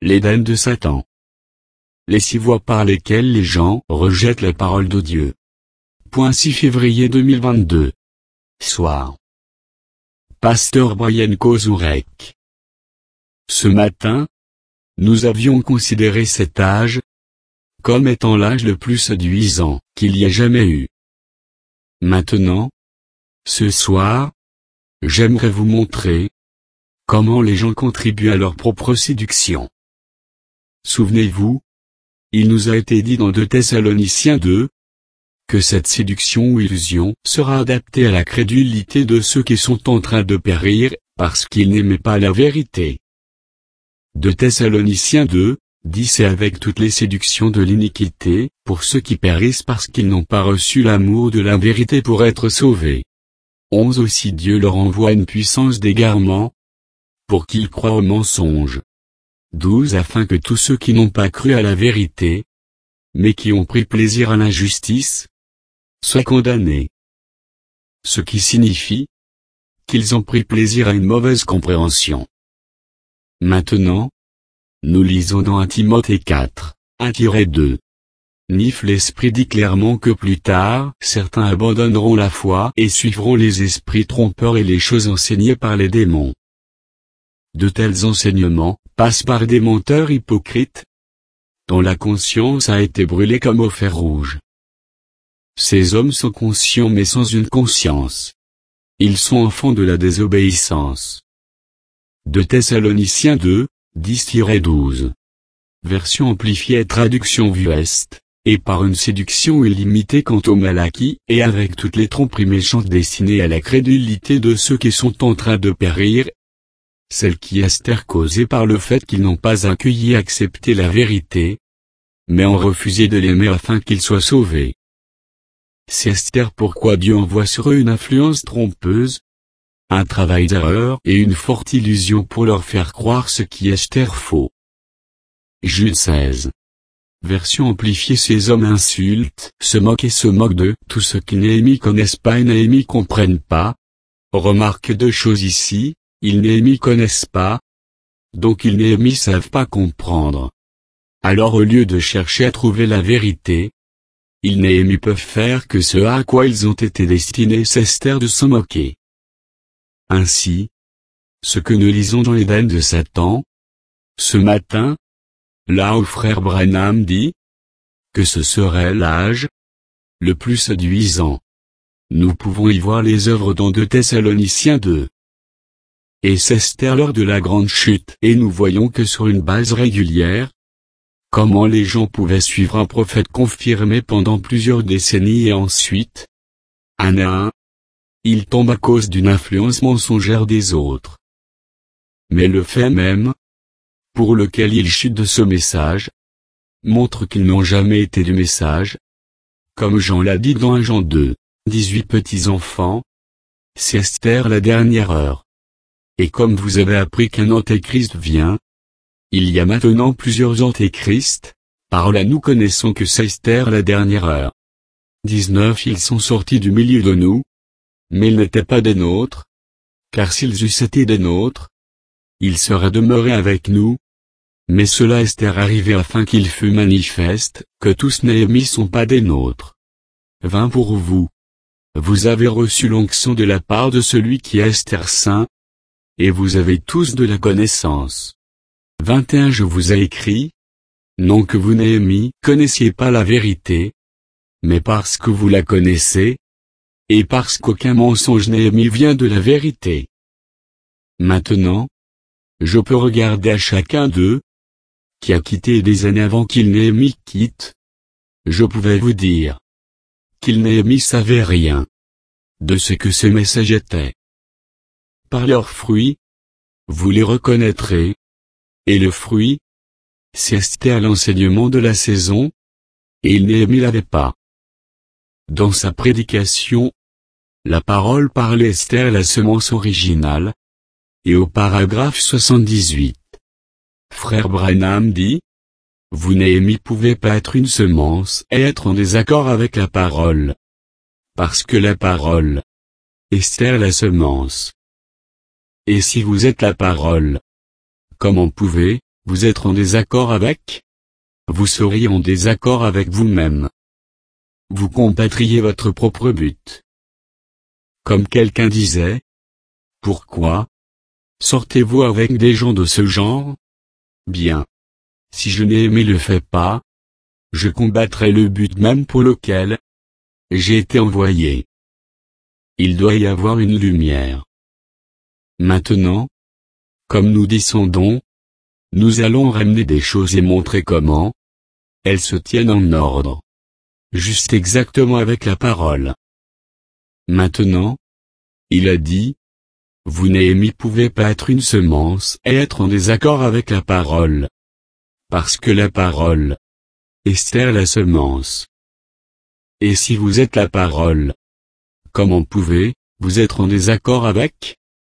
l'Éden de Satan. Les 6 voies par lesquelles les gens rejettent la parole de Dieu. 6 février 2022. Soir. Pasteur Brian Kozurek. Ce matin, nous avions considéré cet âge comme étant l'âge le plus séduisant qu'il y ait jamais eu. Maintenant, ce soir, j'aimerais vous montrer comment les gens contribuent à leur propre séduction. Souvenez-vous, il nous a été dit dans 2 Thessaloniciens 2, que cette séduction ou illusion sera adaptée à la crédulité de ceux qui sont en train de périr, parce qu'ils n'aimaient pas la vérité. 2 Thessaloniciens 2, 10 Et avec toutes les séductions de l'iniquité, pour ceux qui périssent parce qu'ils n'ont pas reçu l'amour de la vérité pour être sauvés. 11 Aussi Dieu leur envoie une puissance d'égarement, pour qu'ils croient au mensonge. 12 Afin que tous ceux qui n'ont pas cru à la vérité, mais qui ont pris plaisir à l'injustice, soient condamnés. Ce qui signifie qu'ils ont pris plaisir à une mauvaise compréhension. Maintenant, nous lisons dans 1 Timothée 4, 1-2. Nif l'Esprit dit clairement que plus tard, certains abandonneront la foi et suivront les esprits trompeurs et les choses enseignées par les démons. De tels enseignements passent par des menteurs hypocrites, dont la conscience a été brûlée comme au fer rouge. Ces hommes sont conscients mais sans une conscience. Ils sont enfants de la désobéissance. 2 Thessaloniciens 2, 10-12. Version amplifiée et traduction Vuest, et par une séduction illimitée quant au mal acquis, et avec toutes les tromperies méchantes destinées à la crédulité de ceux qui sont en train de périr, celle qui est causée par le fait qu'ils n'ont pas accueilli et accepté la vérité, mais ont refusé de l'aimer afin qu'ils soient sauvés. C'est pourquoi Dieu envoie sur eux une influence trompeuse, un travail d'erreur et une forte illusion pour leur faire croire ce qui est faux. Jude 16. Version amplifiée Ces hommes insultent, se moquent et se moquent de tout ce que Néhémie connaissent pas et Néhémie comprennent pas. Remarque 2 choses ici, ils Néhémie connaissent pas, donc ils Néhémie savent pas comprendre. Alors au lieu de chercher à trouver la vérité, ils Néhémie peuvent faire que ce à quoi ils ont été destinés c'est de s'en moquer. Ainsi, ce que nous lisons dans l'Éden de Satan, ce matin, là où frère Branham dit que ce serait l'âge le plus séduisant. Nous pouvons y voir les œuvres dans 2 Thessaloniciens 2. Et c'est l'heure de la grande chute et nous voyons que sur une base régulière, comment les gens pouvaient suivre un prophète confirmé pendant plusieurs décennies et ensuite, un à un, ils tombent à cause d'une influence mensongère des autres. Mais le fait même, pour lequel ils chutent de ce message, montre qu'ils n'ont jamais été du message. Comme Jean l'a dit dans 1 Jean 2, 18 petits-enfants, c'est la dernière heure. Et comme vous avez appris qu'un antéchrist vient, il y a maintenant plusieurs antéchrists, par là nous connaissons que c'est la dernière heure. 19 Ils sont sortis du milieu de nous, mais ils n'étaient pas des nôtres, car s'ils eussent été des nôtres, ils seraient demeurés avec nous. Mais cela est arrivé afin qu'il fût manifeste, que tous Néhémie sont pas des nôtres. 20 Pour vous. Vous avez reçu l'onction de la part de celui qui est saint, et vous avez tous de la connaissance. 21 Je vous ai écrit, non que vous Néhémie connaissiez pas la vérité, mais parce que vous la connaissez, et parce qu'aucun mensonge Néhémie vient de la vérité. Maintenant, je peux regarder à chacun d'eux, qui a quitté des années avant qu'il Néhémie quitte. Je pouvais vous dire qu'il Néhémie savait rien de ce que ce message était. Par leurs fruits, vous les reconnaîtrez. Et le fruit, c'est à l'enseignement de la saison, et il Néhémie l'avait pas. Dans sa prédication, la parole parlait la semence originale, et au paragraphe 78. Frère Branham dit, vous Néhémie pouvez pas être une semence et être en désaccord avec la parole. Parce que la parole est la semence. Et si vous êtes la parole, comment pouvez vous êtes en désaccord avec, vous seriez en désaccord avec vous-même. Vous combattriez votre propre but. Comme quelqu'un disait, pourquoi sortez-vous avec des gens de ce genre? Bien. Si je n'ai aimé le fait pas, je combattrai le but même pour lequel j'ai été envoyé. Il doit y avoir une lumière. Maintenant, comme nous descendons, nous allons ramener des choses et montrer comment elles se tiennent en ordre. Juste exactement avec la parole. Maintenant, il a dit, vous Néhémie pouvez pas être une semence et être en désaccord avec la parole. Parce que la parole, Esther la semence. Et si vous êtes la parole, comment pouvez-vous être en désaccord avec?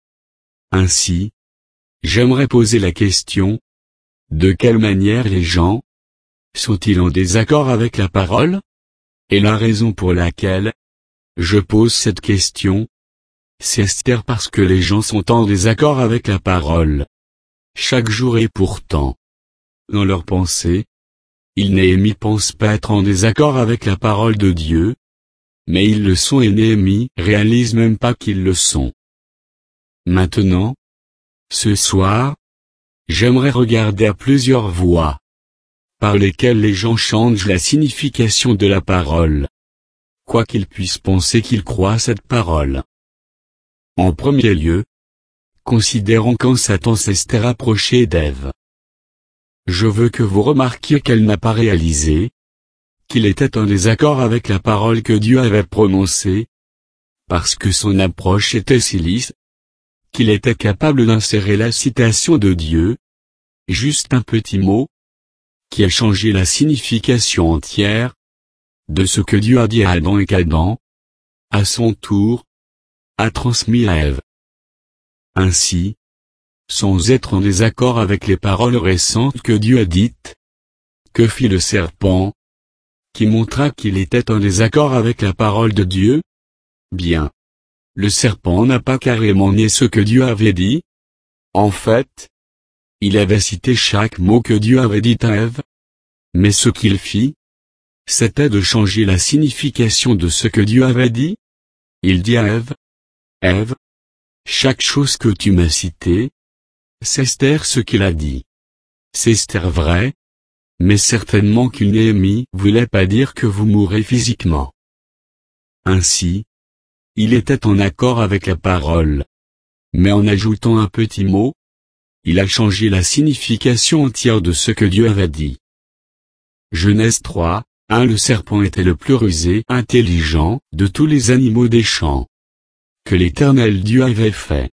Ainsi, j'aimerais poser la question, de quelle manière les gens sont-ils en désaccord avec la parole? Et la raison pour laquelle je pose cette question, c'est Esther parce que les gens sont en désaccord avec la parole. Chaque jour et pourtant, dans leur pensée, Néhémie pense pas être en désaccord avec la parole de Dieu, mais ils le sont et Néhémie réalise même pas qu'ils le sont. Maintenant, ce soir, j'aimerais regarder à plusieurs voies, par lesquelles les gens changent la signification de la parole. Quoi qu'ils puissent penser qu'ils croient cette parole. En premier lieu, considérons quand Satan s'est rapproché d'Ève. Je veux que vous remarquiez qu'elle n'a pas réalisé qu'il était en désaccord avec la parole que Dieu avait prononcée, parce que son approche était si lisse, qu'il était capable d'insérer la citation de Dieu, juste un petit mot, qui a changé la signification entière de ce que Dieu a dit à Adam et qu'Adam, à son tour, a transmis à Ève. Ainsi, sans être en désaccord avec les paroles récentes que Dieu a dites, que fit le serpent, qui montra qu'il était en désaccord avec la parole de Dieu? Bien. Le serpent n'a pas carrément nié ce que Dieu avait dit. En fait, il avait cité chaque mot que Dieu avait dit à Ève. Mais ce qu'il fit, c'était de changer la signification de ce que Dieu avait dit. Il dit à Ève, Ève, chaque chose que tu m'as citée, c'est Esther ce qu'il a dit. C'est Esther vrai, mais certainement qu'une Néhémie voulait pas dire que vous mourrez physiquement. Ainsi, il était en accord avec la parole. Mais en ajoutant un petit mot, il a changé la signification entière de ce que Dieu avait dit. Genèse 3, 1 Le serpent était le plus rusé, intelligent, de tous les animaux des champs que l'Éternel Dieu avait fait.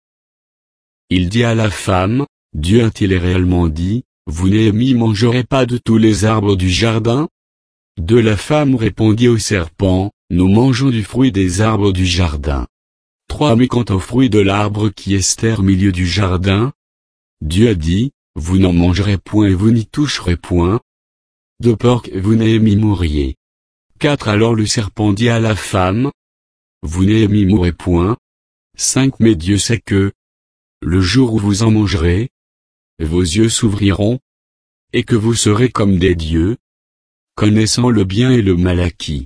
Il dit à la femme, Dieu a-t-il réellement dit, vous Néhémie mangerez pas de tous les arbres du jardin? De la femme répondit au serpent, nous mangeons du fruit des arbres du jardin. 3 Mais quant au fruit de l'arbre qui est au milieu du jardin, Dieu a dit, vous n'en mangerez point et vous n'y toucherez point, de peur que vous Néhémie mouriez. 4 Alors le serpent dit à la femme, vous Néhémie mourrez point. 5 Mais Dieu sait que, le jour où vous en mangerez, vos yeux s'ouvriront, et que vous serez comme des dieux, connaissant le bien et le mal acquis.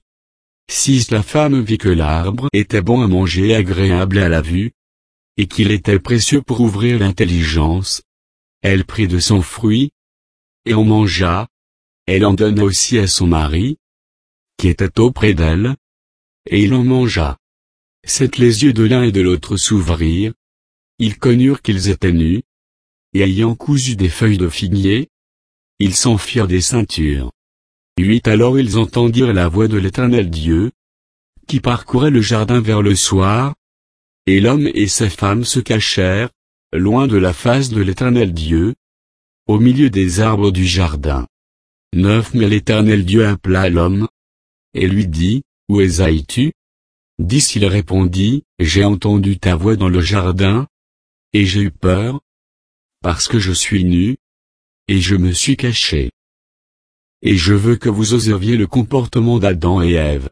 6 La femme vit que l'arbre était bon à manger et agréable à la vue, et qu'il était précieux pour ouvrir l'intelligence. Elle prit de son fruit, et en mangea. Elle en donna aussi à son mari, qui était auprès d'elle, et il en mangea. 7 Les yeux de l'un et de l'autre s'ouvrirent, ils connurent qu'ils étaient nus, et ayant cousu des feuilles de figuier, ils s'en firent des ceintures. 8 Alors ils entendirent la voix de l'Éternel Dieu, qui parcourait le jardin vers le soir, et l'homme et sa femme se cachèrent, loin de la face de l'Éternel Dieu, au milieu des arbres du jardin. 9 Mais l'Éternel Dieu appela l'homme, et lui dit, où es-tu? 10 Il répondit, j'ai entendu ta voix dans le jardin, et j'ai eu peur, parce que je suis nu, et je me suis caché. Et je veux que vous observiez le comportement d'Adam et Ève.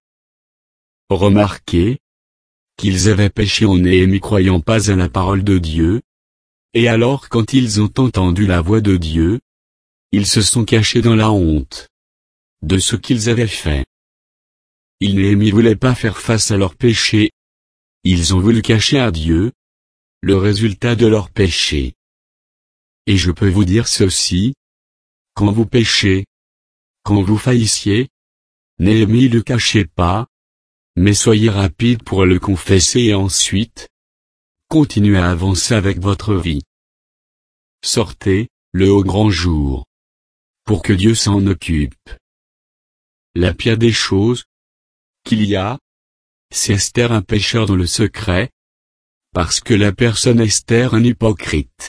Remarquez qu'ils avaient péché en Néhémie croyant pas à la parole de Dieu, et alors quand ils ont entendu la voix de Dieu, ils se sont cachés dans la honte de ce qu'ils avaient fait. Néhémie voulait pas faire face à leurs péchés. Ils ont voulu cacher à Dieu le résultat de leurs péchés. Et je peux vous dire ceci, quand vous péchez, quand vous faillissiez, Néhémie ne le cachez pas, mais soyez rapide pour le confesser et ensuite, continuez à avancer avec votre vie. Sortez, le au grand jour, pour que Dieu s'en occupe. La pire des choses qu'il y a, c'est Esther un pécheur dans le secret, parce que la personne Esther un hypocrite.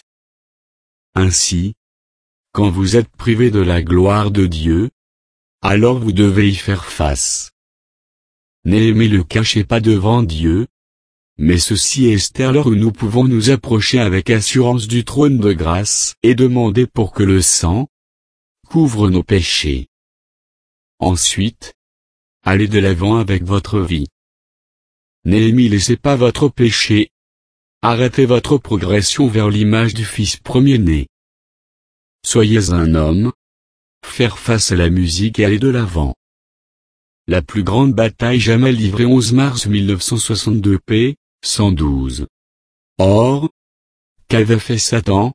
Ainsi, quand vous êtes privé de la gloire de Dieu, alors vous devez y faire face. Néhémie ne le cachez pas devant Dieu, mais ceci est Esther l'heure où nous pouvons nous approcher avec assurance du trône de grâce et demander pour que le sang couvre nos péchés. Ensuite, allez de l'avant avec votre vie. Néhémie, laissez pas votre péché. Arrêtez votre progression vers l'image du Fils premier-né. Soyez un homme. Faire face à la musique et aller de l'avant. La plus grande bataille jamais livrée 11 mars 1962 p. 112. Or, qu'avait fait Satan?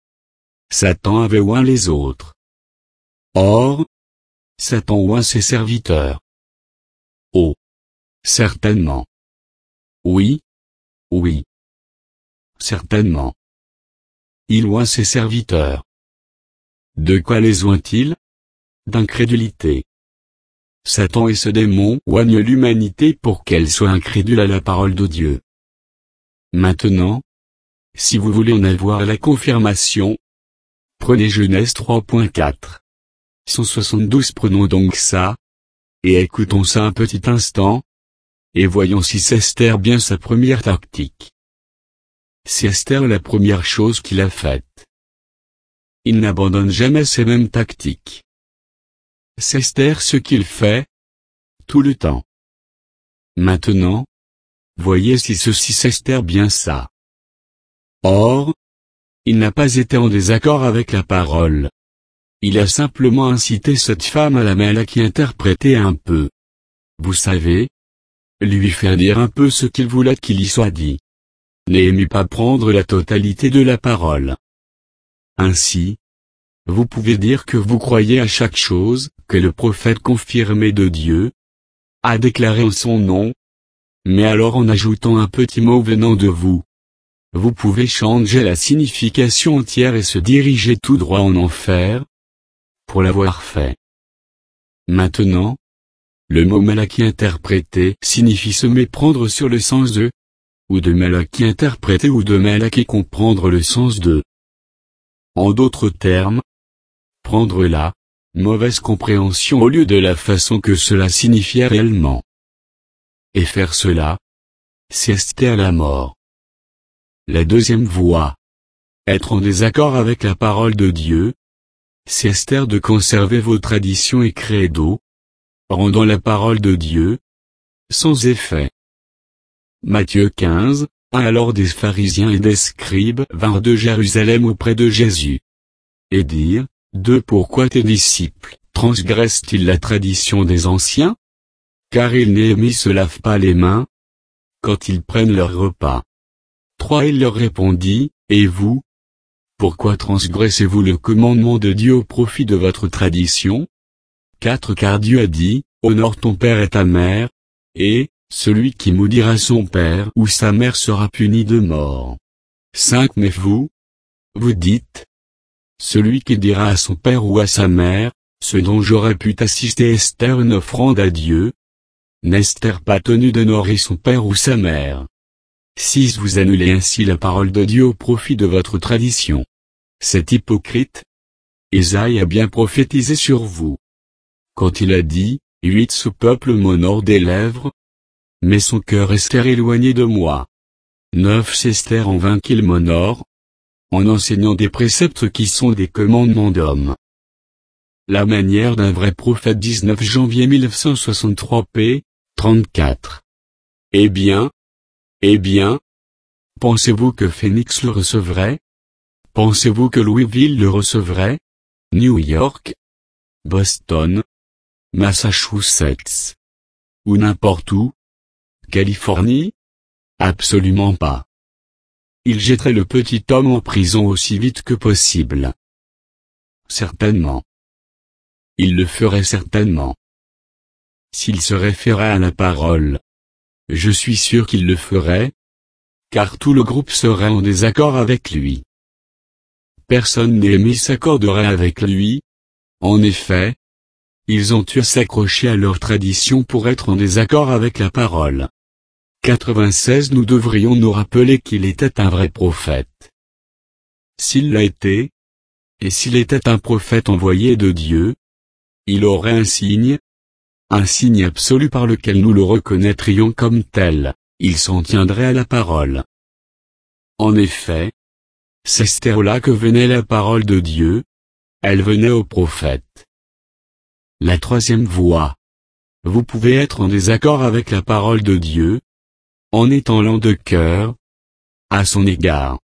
Satan avait oint les autres. Or, Satan oint ses serviteurs. Oh! Certainement. Oui. Oui. Certainement. Il oint ses serviteurs. De quoi les oint-il? D'incrédulité. Satan et ce démon oignent l'humanité pour qu'elle soit incrédule à la parole de Dieu. Maintenant, si vous voulez en avoir la confirmation, prenez Genèse 3.4. 172. Prenons donc ça, et écoutons ça un petit instant, et voyons si c'est Esther bien sa première tactique. C'est Esther la première chose qu'il a faite. Il n'abandonne jamais ses mêmes tactiques. C'est Esther ce qu'il fait, tout le temps. Maintenant, voyez si ceci c'est Esther bien ça. Or, il n'a pas été en désaccord avec la parole. Il a simplement incité cette femme à la Malaki interpréter un peu. Vous savez, lui faire dire un peu ce qu'il voulait qu'il y soit dit. N'aimez pas prendre la totalité de la parole. Ainsi, vous pouvez dire que vous croyez à chaque chose que le prophète confirmé de Dieu a déclaré en son nom, mais alors en ajoutant un petit mot venant de vous. Vous pouvez changer la signification entière et se diriger tout droit en enfer, pour l'avoir fait. Maintenant, le mot Malaki interprété signifie se méprendre sur le sens de, ou de Malaki interprété ou de Malaki comprendre le sens de. En d'autres termes, prendre la mauvaise compréhension au lieu de la façon que cela signifiait réellement. Et faire cela, c'est Esther la mort. La deuxième voie. Être en désaccord avec la parole de Dieu. C'est Esther de conserver vos traditions et credo, rendant la parole de Dieu sans effet. Matthieu 15, 1. Alors des pharisiens et des scribes vinrent de Jérusalem auprès de Jésus. Et dirent, 2. Pourquoi tes disciples transgressent-ils la tradition des anciens? Car ils se lavent pas les mains quand ils prennent leur repas. 3. Il leur répondit, et vous? Pourquoi transgressez-vous le commandement de Dieu au profit de votre tradition? 4. Car Dieu a dit, honore ton père et ta mère, et, celui qui maudira son père ou sa mère sera puni de mort. 5. Mais vous dites, celui qui dira à son père ou à sa mère, ce dont j'aurais pu assister Esther une offrande à Dieu, n'est-Esther pas tenue d'honorer son père ou sa mère? 6. Vous annulez ainsi la parole de Dieu au profit de votre tradition. C'est hypocrite. Ésaïe a bien prophétisé sur vous. Quand il a dit, 8. Ce peuple m'honore des lèvres, mais son cœur est éloigné de moi. 9. C'est Esther en vain qu'il m'honore, en enseignant des préceptes qui sont des commandements d'hommes. La manière d'un vrai prophète. 19 janvier 1963 p. 34. Eh bien, pensez-vous que Phoenix le recevrait? Pensez-vous que Louisville le recevrait? New York, Boston, Massachusetts. Ou n'importe où. Californie? Absolument pas. Il jetterait le petit homme en prison aussi vite que possible. Certainement. Il le ferait certainement. S'il se référait à la parole, je suis sûr qu'il le ferait, car tout le groupe serait en désaccord avec lui. Personne n'aimé s'accorderait avec lui. En effet, ils ont eu à s'accrocher à leur tradition pour être en désaccord avec la parole. 96 Nous devrions nous rappeler qu'il était un vrai prophète. S'il l'a été, et s'il était un prophète envoyé de Dieu, il aurait un signe absolu par lequel nous le reconnaîtrions comme tel, il s'en tiendrait à la parole. En effet, c'est là que venait la parole de Dieu, elle venait au prophète. La troisième voie. Vous pouvez être en désaccord avec la parole de Dieu, en étant lent de cœur, à son égard.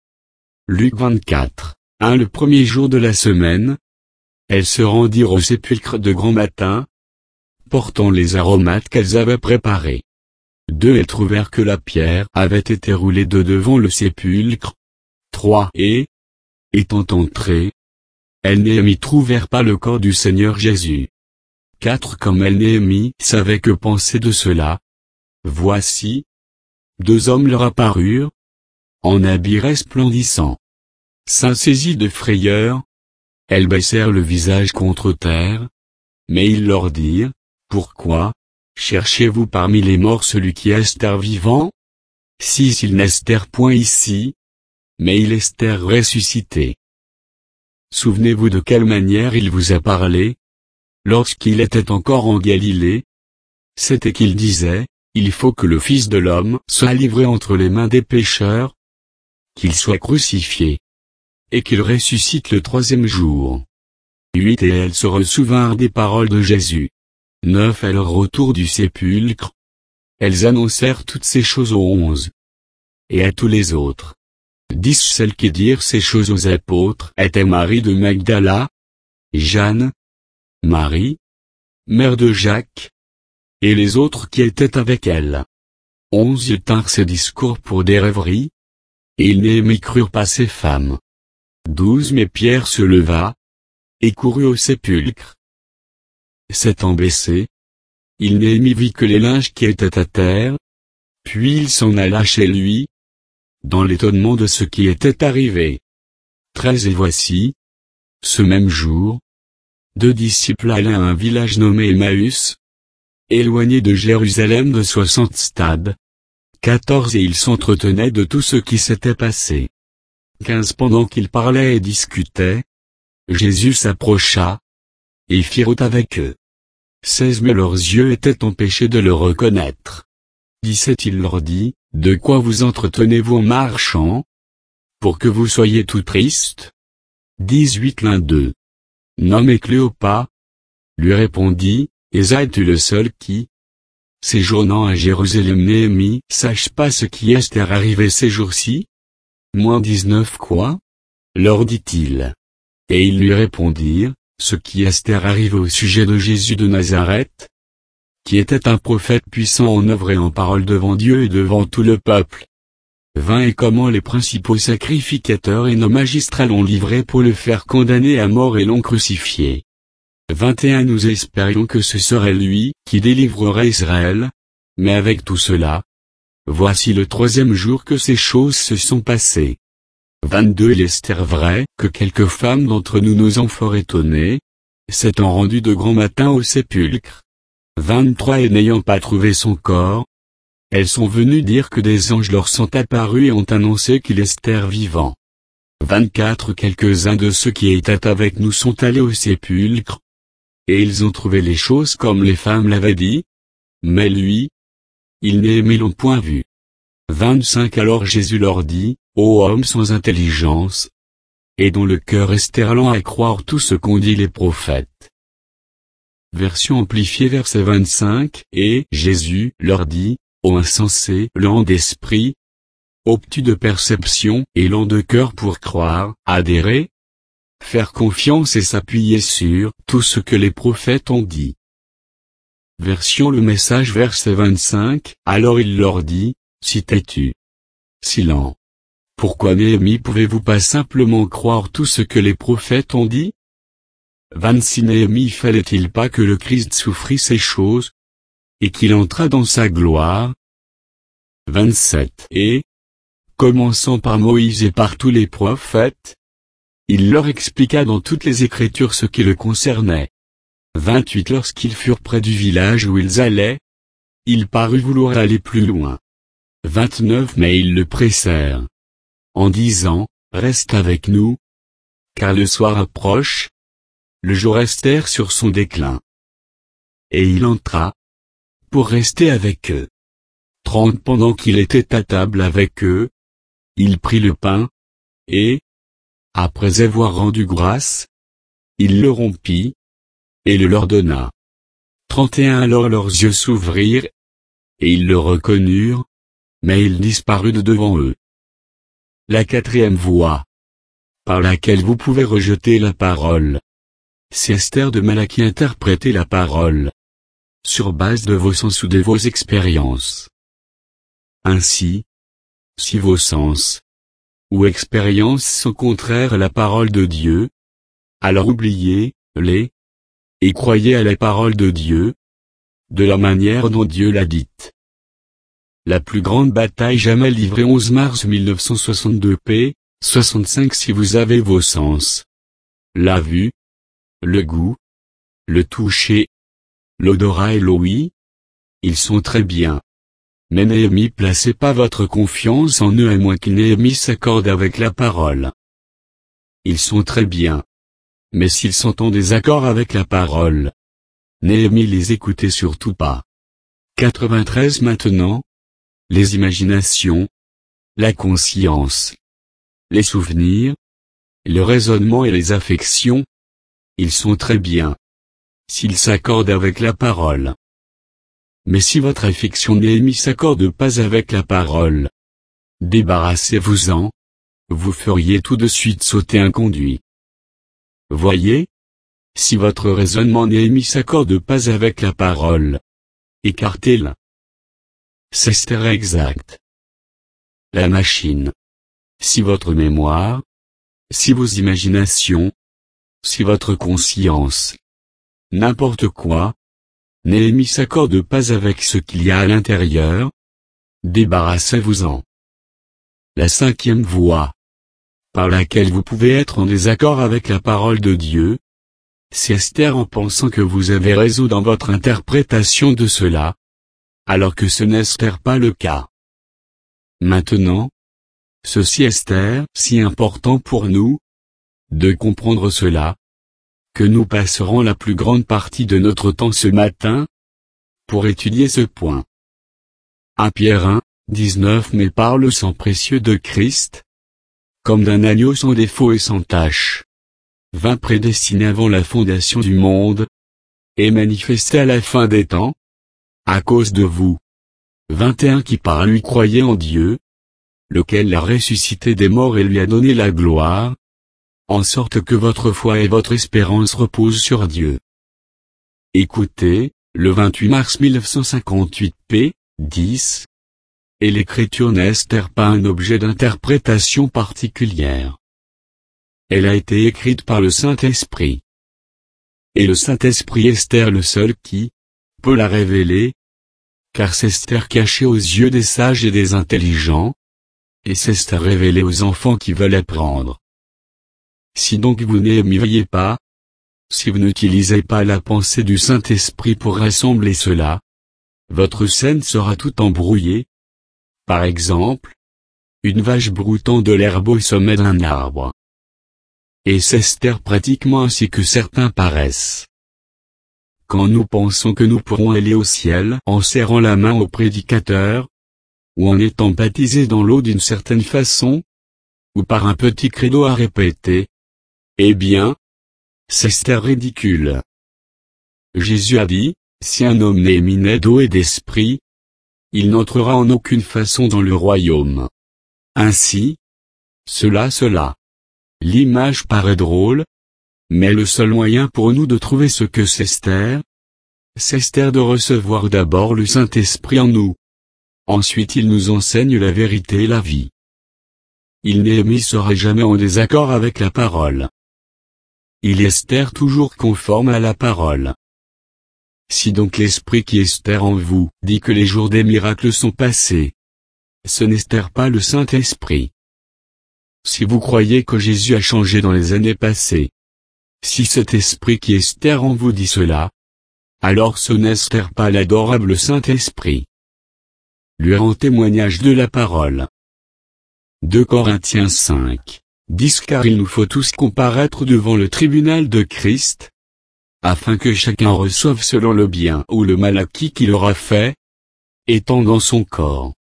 Luc 24, 1 Le premier jour de la semaine, elles se rendirent au sépulcre de grand matin, portant les aromates qu'elles avaient préparés. 2 Elles trouvèrent que la pierre avait été roulée de devant le sépulcre. 3 Et, étant entrées, elles n'y trouvèrent pas le corps du Seigneur Jésus. 4 Comme elles n'y savaient que penser de cela, voici, 2 hommes leur apparurent, en habits resplendissants. 5 Saisies de frayeur, elles baissèrent le visage contre terre, mais ils leur dirent, pourquoi, cherchez-vous parmi les morts celui qui est vivant? 6 Il n'est point ici, mais il est ressuscité. Souvenez-vous de quelle manière il vous a parlé, lorsqu'il était encore en Galilée. C'était qu'il disait, il faut que le Fils de l'homme soit livré entre les mains des pécheurs, qu'il soit crucifié, et qu'il ressuscite le 3e jour. 8 Et elles se ressouvinrent des paroles de Jésus. 9 À leur retour du sépulcre, elles annoncèrent toutes ces choses aux 11. Et à tous les autres. 10 Celles qui dirent ces choses aux apôtres étaient Marie de Magdala, Jeanne, Marie, mère de Jacques, et les autres qui étaient avec elle. 11 Ils tinrent ces discours pour des rêveries, et ils n'y crurent pas ces femmes. 12 Mais Pierre se leva, et courut au sépulcre. S'étant baissé, il n'y vit que les linges qui étaient à terre, puis il s'en alla chez lui, dans l'étonnement de ce qui était arrivé. 13 Et voici, ce même jour, 2 disciples allaient à un village nommé Emmaüs, éloigné de Jérusalem de 60 stades. 14 Et ils s'entretenaient de tout ce qui s'était passé. 15 Pendant qu'ils parlaient et discutaient, Jésus s'approcha, et fit route avec eux. 16 Mais leurs yeux étaient empêchés de le reconnaître. 17 Il leur dit, de quoi vous entretenez-vous en marchant? Pour que vous soyez tout tristes? 18 L'un d'eux, nommé Cléopas, lui répondit, es-tu le seul qui, séjournant à Jérusalem sache pas ce qui est arrivé ces jours-ci? Moins 19 Quoi? Leur dit-il. Et ils lui répondirent, ce qui est arrivé au sujet de Jésus de Nazareth, qui était un prophète puissant en œuvre et en parole devant Dieu et devant tout le peuple. 20 Et comment les principaux sacrificateurs et nos magistrats l'ont livré pour le faire condamner à mort et l'ont crucifié. 21 Nous espérions que ce serait lui qui délivrerait Israël, mais avec tout cela, voici le 3e jour que ces choses se sont passées. 22 Il est vrai que quelques femmes d'entre nous nous ont fort étonnées, s'étant rendues de grand matin au sépulcre. 23 Et n'ayant pas trouvé son corps, elles sont venues dire que des anges leur sont apparus et ont annoncé qu'il est vivant. 24 Quelques-uns de ceux qui étaient avec nous sont allés au sépulcre, et ils ont trouvé les choses comme les femmes l'avaient dit, mais lui, ils n'y l'ont point vu. 25 Alors Jésus leur dit, ô hommes sans intelligence, et dont le cœur est lent à croire tout ce qu'ont dit les prophètes. Version amplifiée verset 25 Et Jésus leur dit, ô insensés, lents d'esprit, obtus de perception et lents de cœur pour croire, adhérer. faire confiance et s'appuyer sur tout ce que les prophètes ont dit. Version Le Message verset 25, alors il leur dit, si têtu, si lent. Pourquoi Néhémie pouvez-vous pas simplement croire tout ce que les prophètes ont dit? 26 Néhémie fallait-il pas que le Christ souffrit ces choses, et qu'il entrât dans sa gloire? 27 Et, commençant par Moïse et par tous les prophètes, il leur expliqua dans toutes les Écritures ce qui le concernait. 28 Lorsqu'ils furent près du village où ils allaient, il parut vouloir aller plus loin. 29 Mais ils le pressèrent, en disant, reste avec nous, car le soir approche, le jour restèrent sur son déclin. Et il entra, pour rester avec eux. 30 Pendant qu'il était à table avec eux, il prit le pain, et, après avoir rendu grâce, il le rompit, et le leur donna. 31 Alors leurs yeux s'ouvrirent, et ils le reconnurent, mais il disparut de devant eux. La quatrième voie, par laquelle vous pouvez rejeter la parole, c'est Esther de Malachie interpréter la parole, sur base de vos sens ou de vos expériences. Ainsi, si vos sens ou expériences sont contraires à la parole de Dieu, alors oubliez-les, et croyez à la parole de Dieu, de la manière dont Dieu l'a dite. La plus grande bataille jamais livrée 11 mars 1962 p. 65 Si vous avez vos sens, la vue, le goût, le toucher, l'odorat et l'ouïe, ils sont très bien. Mais Néhémie placez pas votre confiance en eux à moins que Néhémie s'accorde avec la parole. Ils sont très bien. Mais s'ils sont en désaccord avec la parole, Néhémie les écoutez surtout pas. 93 Maintenant, les imaginations, la conscience, les souvenirs, le raisonnement et les affections, ils sont très bien, s'ils s'accordent avec la parole. Mais si votre affection Néhémie s'accorde pas avec la parole, débarrassez-vous-en, vous feriez tout de suite sauter un conduit. Voyez, si votre raisonnement Néhémie s'accorde pas avec la parole, écartez-le. C'est Esther exact. La machine. Si votre mémoire, si vos imaginations, si votre conscience, n'importe quoi, Néhémie s'accorde pas avec ce qu'il y a à l'intérieur, débarrassez-vous-en. La cinquième voie, par laquelle vous pouvez être en désaccord avec la parole de Dieu, c'est Esther en pensant que vous avez raison dans votre interprétation de cela, alors que ce n'est pas le cas. Maintenant, ceci Esther, si important pour nous, de comprendre cela, que nous passerons la plus grande partie de notre temps ce matin, pour étudier ce point. 1 Pierre 1, 19 Mais par le sang précieux de Christ, comme d'un agneau sans défaut et sans tache, vint prédestiné avant la fondation du monde, et manifesté à la fin des temps, à cause de vous. 21 Qui par lui croyait en Dieu, lequel l'a ressuscité des morts et lui a donné la gloire, en sorte que votre foi et votre espérance reposent sur Dieu. Écoutez, le 28 mars 1958 p. 10. Et l'écriture n'est pas un objet d'interprétation particulière. Elle a été écrite par le Saint-Esprit. Et le Saint-Esprit est le seul qui peut la révéler, car c'est caché aux yeux des sages et des intelligents, et c'est révélé aux enfants qui veulent apprendre. Si donc vous n'aimiez pas, si vous n'utilisez pas la pensée du Saint-Esprit pour rassembler cela, votre scène sera tout embrouillée. Par exemple, une vache broutant de l'herbe au sommet d'un arbre. Et c'est pratiquement ainsi que certains paraissent. Quand nous pensons que nous pourrons aller au ciel en serrant la main au prédicateur, ou en étant baptisés dans l'eau d'une certaine façon, ou par un petit credo à répéter, eh bien, c'est ridicule. Jésus a dit, si un homme n'est éminé d'eau et d'esprit, il n'entrera en aucune façon dans le royaume. Ainsi, cela. L'image paraît drôle, Mais le seul moyen pour nous de trouver ce que c'est de recevoir d'abord le Saint-Esprit en nous. Ensuite il nous enseigne la vérité et la vie. Néhémie sera jamais en désaccord avec la parole. Il est toujours conforme à la parole. Si donc l'Esprit qui est en vous dit que les jours des miracles sont passés, ce n'est pas le Saint-Esprit. Si vous croyez que Jésus a changé dans les années passées, si cet Esprit qui est en vous dit cela, alors ce n'est pas l'adorable Saint-Esprit. Lui rend témoignage de la parole. 2 Corinthiens 5, 10 Car il nous faut tous comparaître devant le tribunal de Christ, afin que chacun reçoive selon le bien ou le mal acquis qu'il aura fait, étant dans son corps.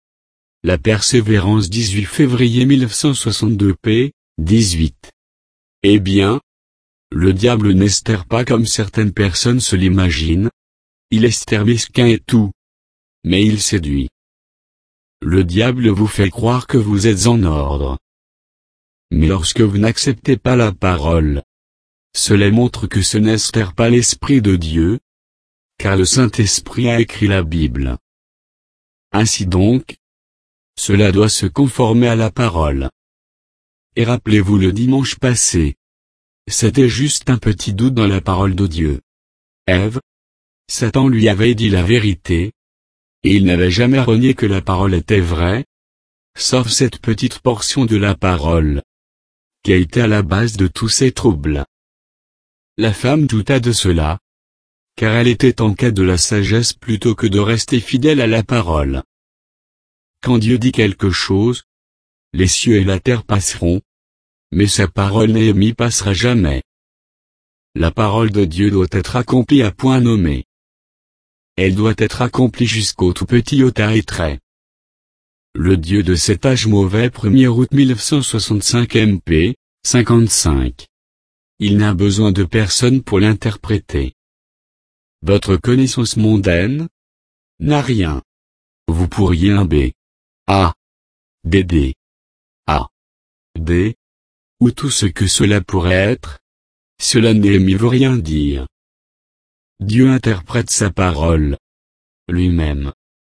La Persévérance 18 février 1962 p. 18. Eh bien, le diable n'est pas comme certaines personnes se l'imaginent. Il est mesquin et tout. Mais il séduit. Le diable vous fait croire que vous êtes en ordre. Mais lorsque vous n'acceptez pas la parole, cela montre que ce n'est pas l'Esprit de Dieu, car le Saint-Esprit a écrit la Bible. Ainsi donc, cela doit se conformer à la parole. Et rappelez-vous le dimanche passé. C'était juste un petit doute dans la parole de Dieu. Ève, Satan lui avait dit la vérité, et il n'avait jamais renié que la parole était vraie, sauf cette petite portion de la parole, qui a été à la base de tous ces troubles. La femme douta de cela, car elle était en quête de la sagesse plutôt que de rester fidèle à la parole. Quand Dieu dit quelque chose, les cieux et la terre passeront, mais sa parole Néhémie passera jamais. La parole de Dieu doit être accomplie à point nommé. Elle doit être accomplie jusqu'au tout petit iota et trait. Le Dieu de cet âge mauvais 1er août 1965 MP, 55. Il n'a besoin de personne pour l'interpréter. Votre connaissance mondaine n'a rien. Vous pourriez un B. A. D. A. D. Ou tout ce que cela pourrait être. Cela Néhémie veut rien dire. Dieu interprète sa parole. Lui-même.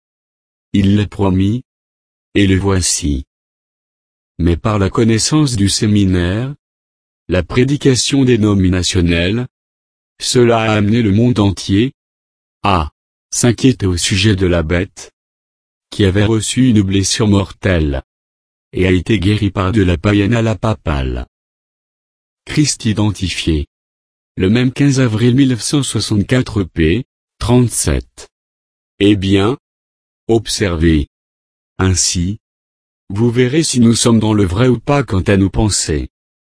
Il l'a promis. Et le voici. Mais par la connaissance du séminaire, la prédication dénominationnelle, cela a amené le monde entier à s'inquiéter au sujet de la bête, qui avait reçu une blessure mortelle, et a été guéri par de la païenne à la papale. Christ identifié. Le même 15 avril 1964 p. 37. Eh bien, observez. Ainsi, vous verrez si nous sommes dans le vrai ou pas quant à nos pensées.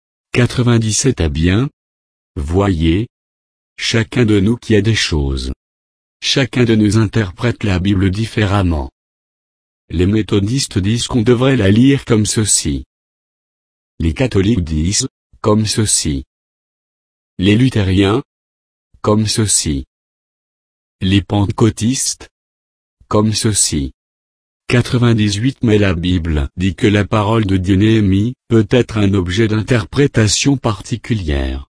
97 à bien. Voyez. Chacun de nous qui a des choses. Chacun de nous interprète la Bible différemment. Les méthodistes disent qu'on devrait la lire comme ceci. Les catholiques disent, comme ceci. Les luthériens, comme ceci. Les pentecôtistes, comme ceci. 98 Mais la Bible dit que la parole de Dieu Néhémie peut être un objet d'interprétation particulière.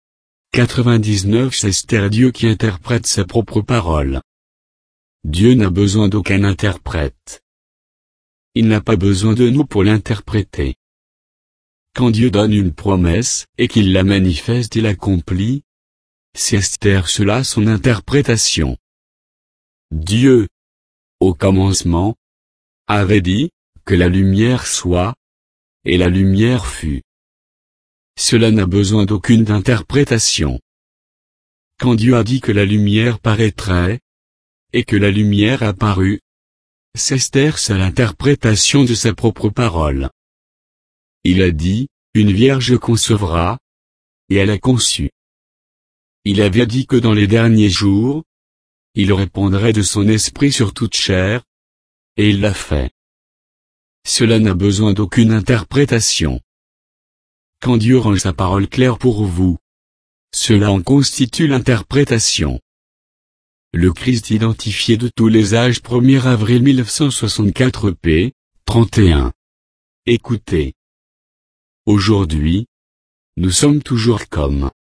99 C'est Dieu qui interprète sa propre parole. Dieu n'a besoin d'aucun interprète. Il n'a pas besoin de nous pour l'interpréter. Quand Dieu donne une promesse, et qu'il la manifeste et l'accomplit, c'est cela son interprétation. Dieu, au commencement, avait dit, que la lumière soit, et la lumière fut. Cela n'a besoin d'aucune interprétation. Quand Dieu a dit que la lumière paraîtrait, et que la lumière apparut, c'est l'interprétation de sa propre parole. Il a dit, une vierge concevra, et elle a conçu. Il avait dit que dans les derniers jours, il répandrait de son esprit sur toute chair, et il l'a fait. Cela n'a besoin d'aucune interprétation. Quand Dieu rend sa parole claire pour vous, cela en constitue l'interprétation. Le Christ identifié de tous les âges 1er avril 1964 p. 31. Écoutez. Aujourd'hui, nous sommes toujours comme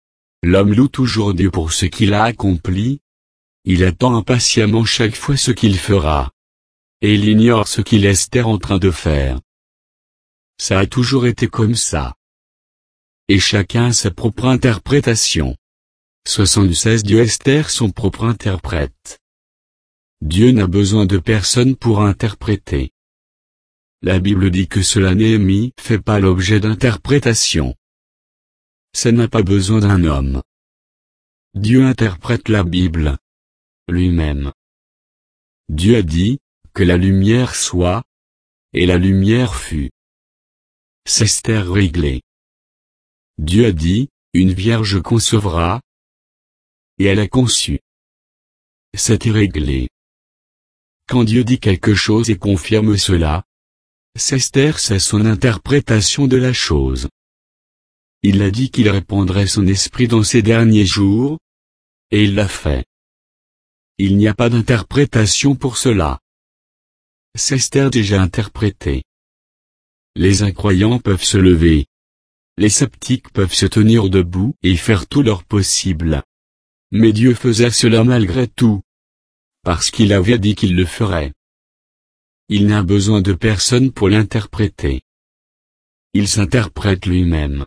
L'homme loue toujours Dieu pour ce qu'il a accompli. Il attend impatiemment chaque fois ce qu'il fera. Et il ignore ce qu'il est Esther en train de faire. Ça a toujours été comme ça. Et chacun a sa propre interprétation. 76 Dieu Esther son propre interprète. Dieu n'a besoin de personne pour interpréter. La Bible dit que cela Néhémie fait pas l'objet d'interprétation. Ça n'a pas besoin d'un homme. Dieu interprète la Bible lui-même. Dieu a dit, que la lumière soit, et la lumière fut. C'est Esther réglé. Dieu a dit, une vierge concevra, et elle a conçu. C'était réglé. Quand Dieu dit quelque chose et confirme cela, c'est Esther, c'est son interprétation de la chose. Il a dit qu'il répandrait son esprit dans ces derniers jours, et il l'a fait. Il n'y a pas d'interprétation pour cela. C'est Esther déjà interprété. Les incroyants peuvent se lever. Les sceptiques peuvent se tenir debout et faire tout leur possible. Mais Dieu faisait cela malgré tout. Parce qu'il avait dit qu'il le ferait. Il n'a besoin de personne pour l'interpréter. Il s'interprète lui-même.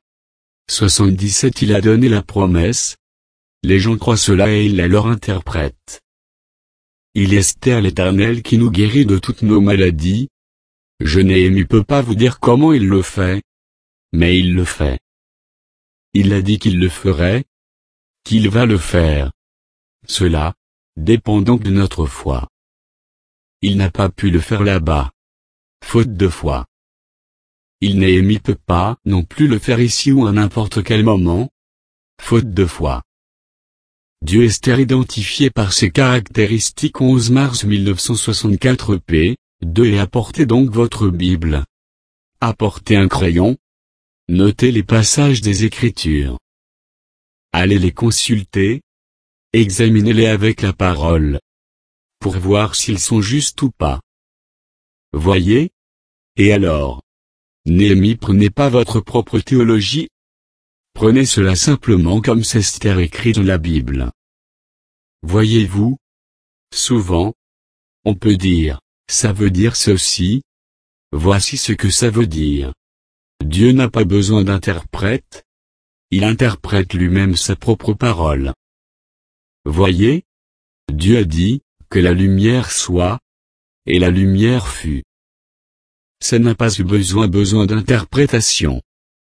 77 Il a donné la promesse. Les gens croient cela et il la leur interprète. Il est Esther l'Éternel qui nous guérit de toutes nos maladies. Je Néhémie peux pas vous dire comment il le fait. Mais il le fait. Il a dit qu'il le ferait. Qu'il va le faire. Cela dépend donc de notre foi. Il n'a pas pu le faire là-bas. Faute de foi. Il Néhémie peut pas non plus le faire ici ou à n'importe quel moment. Faute de foi. Dieu Esther identifié par ses caractéristiques 11 mars 1964 p. 2 Et apportez donc votre Bible. Apportez un crayon. Notez les passages des Écritures. Allez les consulter. Examinez-les avec la parole. Pour voir s'ils sont justes ou pas. Voyez. Et alors? Néhémie, prenez pas votre propre théologie. Prenez cela simplement comme c'est Esther écrit dans la Bible. Voyez-vous? Souvent, on peut dire, ça veut dire ceci. Voici ce que ça veut dire. Dieu n'a pas besoin d'interprète. Il interprète lui-même sa propre parole. Voyez? Dieu a dit, que la lumière soit, et la lumière fut. Ça n'a pas eu besoin d'interprétation.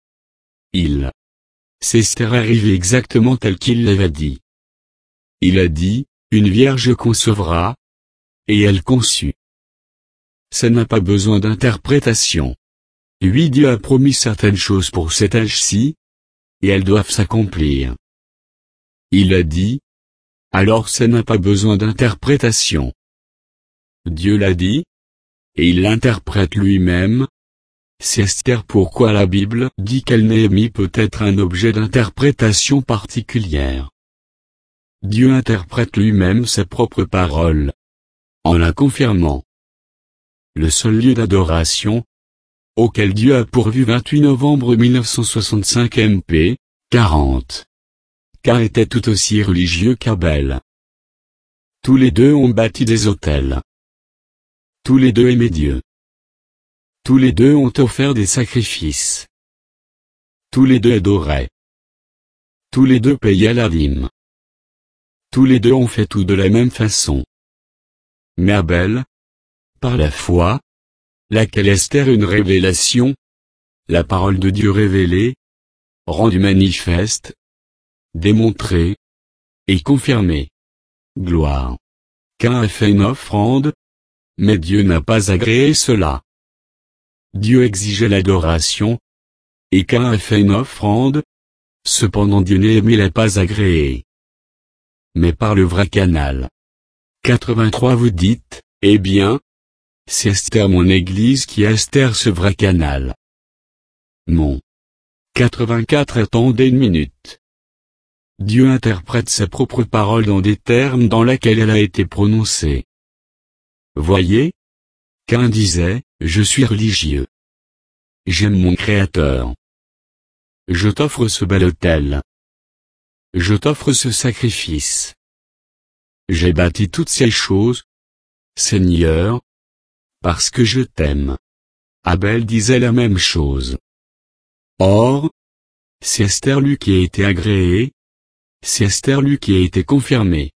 C'est Esther arrivé exactement tel qu'il l'avait dit. Il a dit, une vierge concevra, et elle conçut. Ça n'a pas besoin d'interprétation. Oui, Dieu a promis certaines choses pour cet âge-ci, et elles doivent s'accomplir. Il a dit, alors ça n'a pas besoin d'interprétation. Dieu l'a dit, et il l'interprète lui-même. C'est Esther pourquoi la Bible dit qu'elle Néhémie peut être un objet d'interprétation particulière. Dieu interprète lui-même sa propre parole. En la confirmant. Le seul lieu d'adoration, auquel Dieu a pourvu 28 novembre 1965 MP, 40. Car était tout aussi religieux qu'Abel. Tous les deux ont bâti des autels. Tous les deux aimaient Dieu. Tous les deux ont offert des sacrifices. Tous les deux adoraient. Tous les deux payaient la dîme. Tous les deux ont fait tout de la même façon. Mais Abel, par la foi, laquelle Esther une révélation, la parole de Dieu révélée, rendue manifeste, démontrée, et confirmée. Gloire. Caïn a fait une offrande, mais Dieu n'a pas agréé cela. Dieu exigeait l'adoration, et Caïn a fait une offrande, cependant Dieu Néhémie l'a pas agréé. Mais par le vrai canal. 83 Vous dites, eh bien, c'est Esther mon Église qui a Esther ce vrai canal. Mon. 84 Attendez une minute. Dieu interprète sa propre parole dans des termes dans lesquels elle a été prononcée. Voyez? Caïn disait, je suis religieux. J'aime mon Créateur. Je t'offre ce bel autel. je t'offre ce sacrifice. J'ai bâti toutes ces choses, Seigneur, parce que je t'aime. Abel disait la même chose. Or, c'est Esther lui qui a été agréée, c'est Esther lui qui a été confirmée.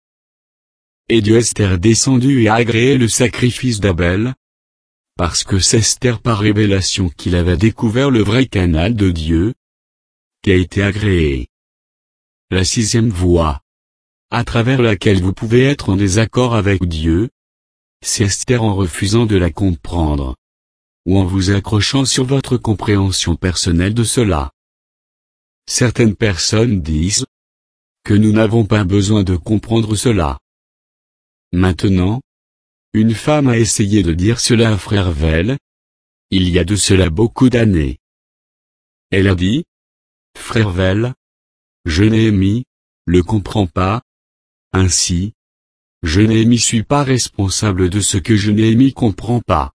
Et Dieu Esther descendu et a agréé le sacrifice d'Abel, parce que c'est Esther par révélation qu'il avait découvert le vrai canal de Dieu, qui a été agréé. La sixième voie, à travers laquelle vous pouvez être en désaccord avec Dieu, c'est Esther en refusant de la comprendre, ou en vous accrochant sur votre compréhension personnelle de cela. Certaines personnes disent que nous n'avons pas besoin de comprendre cela. Maintenant, une femme a essayé de dire cela à Frère Vell, il y a de cela beaucoup d'années. Elle a dit, Frère Vell, je Néhémie, le comprends pas, ainsi, je Néhémie suis pas responsable de ce que je Néhémie comprend pas.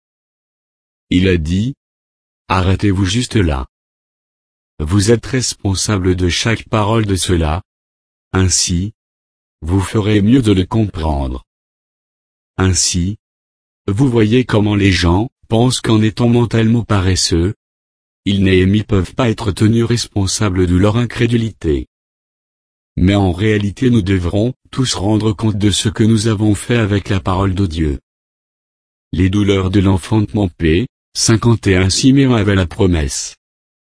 Il a dit, arrêtez-vous juste là. Vous êtes responsable de chaque parole de cela, ainsi, vous ferez mieux de le comprendre. Ainsi, vous voyez comment les gens pensent qu'en étant mentalement paresseux, ils Néhémie peuvent pas être tenus responsables de leur incrédulité. Mais en réalité nous devrons tous rendre compte de ce que nous avons fait avec la parole de Dieu. Les douleurs de l'enfantement p. 51 Siméon avait la promesse.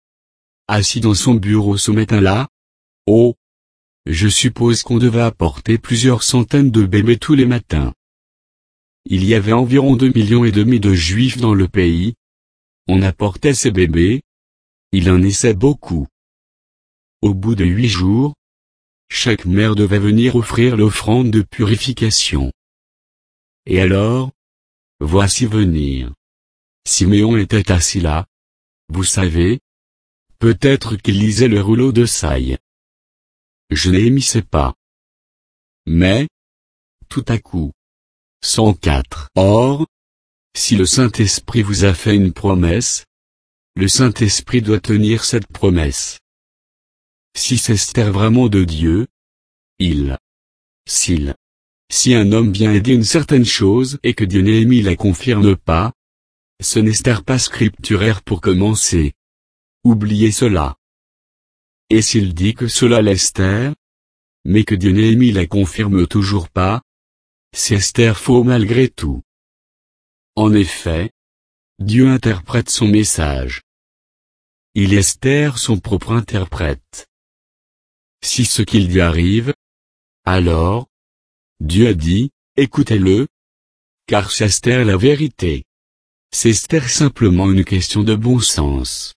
Assis dans son bureau ce matin-là, oh, je suppose qu'on devait apporter plusieurs centaines de bébés tous les matins. Il y avait environ 2,5 millions de Juifs dans le pays. On apportait ces bébés. Il en naissait beaucoup. Au bout de 8 jours, chaque mère devait venir offrir l'offrande de purification. Et alors, voici venir. Siméon était assis là. Vous savez, peut-être qu'il lisait le rouleau de Saï. Je n'émissais pas. Mais, tout à coup, 104. Or, si le Saint-Esprit vous a fait une promesse, le Saint-Esprit doit tenir cette promesse. Si c'est Esther vraiment de Dieu, si un homme vient et dit une certaine chose et que Dieu Néhémie la confirme pas, ce n'est Esther pas scripturaire pour commencer. Oubliez cela. Et s'il dit que cela l'Esther, mais que Dieu Néhémie la confirme toujours pas, c'est Esther faux malgré tout. En effet, Dieu interprète son message. Il est Esther son propre interprète. Si ce qu'il lui arrive, alors, Dieu a dit, écoutez-le, car c'est Esther la vérité. C'est Esther simplement une question de bon sens.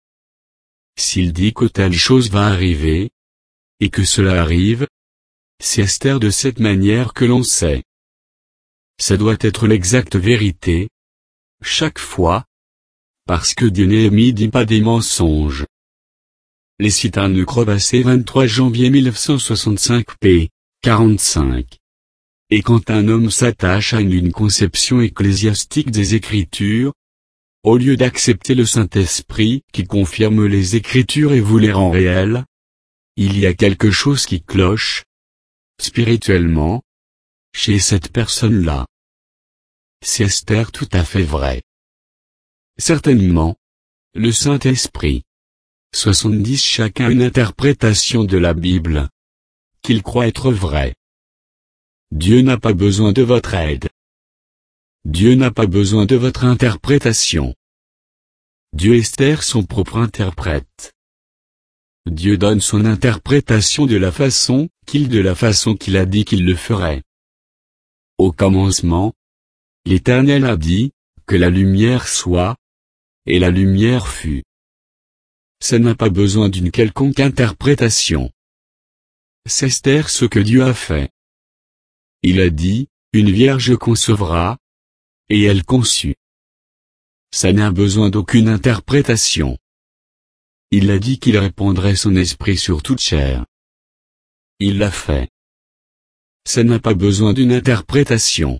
S'il dit que telle chose va arriver, et que cela arrive, c'est Esther de cette manière que l'on sait. Ça doit être l'exacte vérité, chaque fois, parce que Dieu Néhémie dit pas des mensonges. Les citanes crevassées 23 janvier 1965 p. 45. Et quand un homme s'attache à une conception ecclésiastique des Écritures, au lieu d'accepter le Saint-Esprit qui confirme les Écritures et vous les rend réelles, il y a quelque chose qui cloche, spirituellement, chez cette personne-là. C'est Esther tout à fait vrai. Certainement, le Saint-Esprit. 70 Chacun une interprétation de la Bible, qu'il croit être vraie. Dieu n'a pas besoin de votre aide. Dieu n'a pas besoin de votre interprétation. Dieu est Esther son propre interprète. Dieu donne son interprétation de la façon qu'il a dit qu'il le ferait. Au commencement, l'Éternel a dit, que la lumière soit, et la lumière fut. Ça n'a pas besoin d'une quelconque interprétation. C'est Esther ce que Dieu a fait. Il a dit, une vierge concevra, et elle conçut. Ça n'a besoin d'aucune interprétation. Il a dit qu'il répandrait son esprit sur toute chair. Il l'a fait. Ça n'a pas besoin d'une interprétation.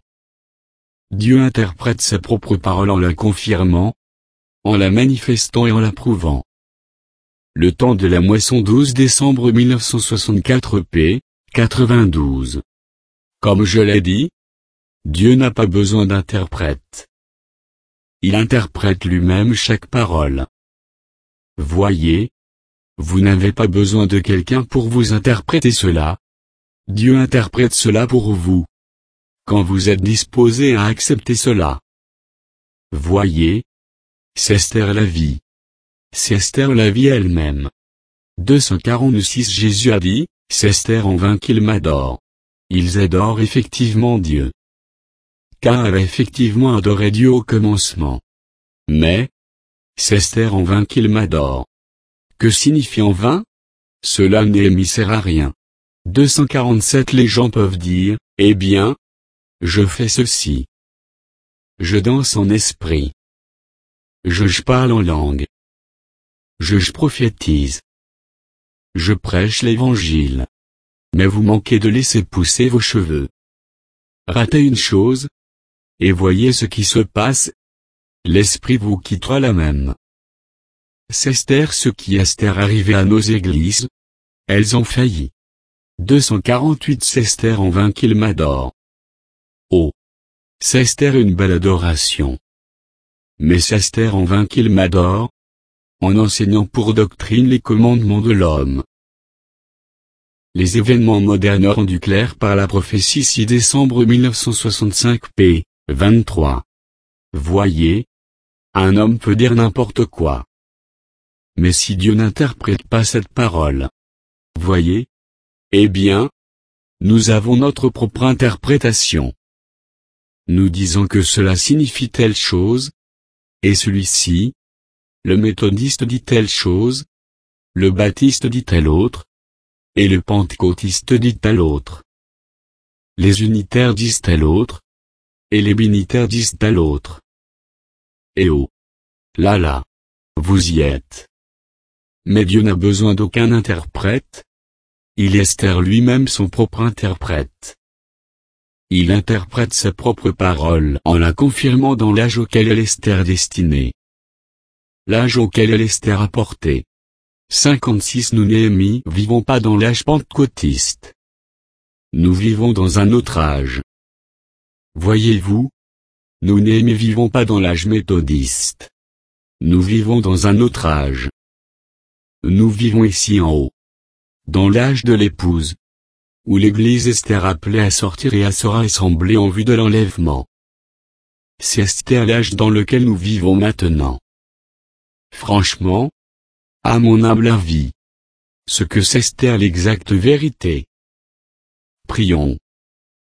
Dieu interprète ses propres paroles en la confirmant, en la manifestant et en l'approuvant. Le temps de la moisson 12 décembre 1964 p. 92. Comme je l'ai dit, Dieu n'a pas besoin d'interprète. Il interprète lui-même chaque parole. Voyez, vous n'avez pas besoin de quelqu'un pour vous interpréter cela. Dieu interprète cela pour vous. Quand vous êtes disposé à accepter cela. Voyez, c'est Esther la vie. C'est Esther la vie elle-même. 246 Jésus a dit, c'est Esther en vain qu'ils m'adorent. Ils adorent effectivement Dieu. Caïn avait effectivement adoré Dieu au commencement. Mais, c'est Esther en vain qu'ils m'adorent. Que signifie en vain? Cela ne sert à rien. 247 Les gens peuvent dire, eh bien, je fais ceci. Je danse en esprit. Je parle en langue. Je prophétise. Je prêche l'évangile. Mais vous manquez de laisser pousser vos cheveux. Ratez une chose. Et voyez ce qui se passe. L'esprit vous quittera la même. C'est Esther ce qui est arrivé à nos églises. Elles ont failli. 248 C'est Esther en vain qu'ils m'adorent. Oh! C'est Esther une belle adoration. Mais c'est Esther en vain qu'ils m'adorent, en enseignant pour doctrine les commandements de l'homme. Les événements modernes rendus clairs par la prophétie 6 décembre 1965 p. 23. Voyez, un homme peut dire n'importe quoi. Mais si Dieu n'interprète pas cette parole, voyez, eh bien, nous avons notre propre interprétation. Nous disons que cela signifie telle chose, et celui-ci, le méthodiste dit telle chose, le baptiste dit telle autre, et le pentecôtiste dit telle autre. Les unitaires disent telle autre, et les binitaires disent telle autre. Et oh! Là, vous y êtes. Mais Dieu n'a besoin d'aucun interprète. Il est Esther lui-même son propre interprète. Il interprète sa propre parole en la confirmant dans l'âge auquel elle est Esther destinée. L'âge auquel elle est Esther apporté. 56 Nous Néhémie vivons pas dans l'âge pentecôtiste. Nous vivons dans un autre âge. Voyez-vous? Nous Néhémie vivons pas dans l'âge méthodiste. Nous vivons dans un autre âge. Nous vivons ici en haut. Dans l'âge de l'épouse. Où l'église Esther appelée à sortir et à se rassembler en vue de l'enlèvement. C'est Esther l'âge dans lequel nous vivons maintenant. Franchement, à mon humble avis, ce que c'est Esther l'exacte vérité. Prions.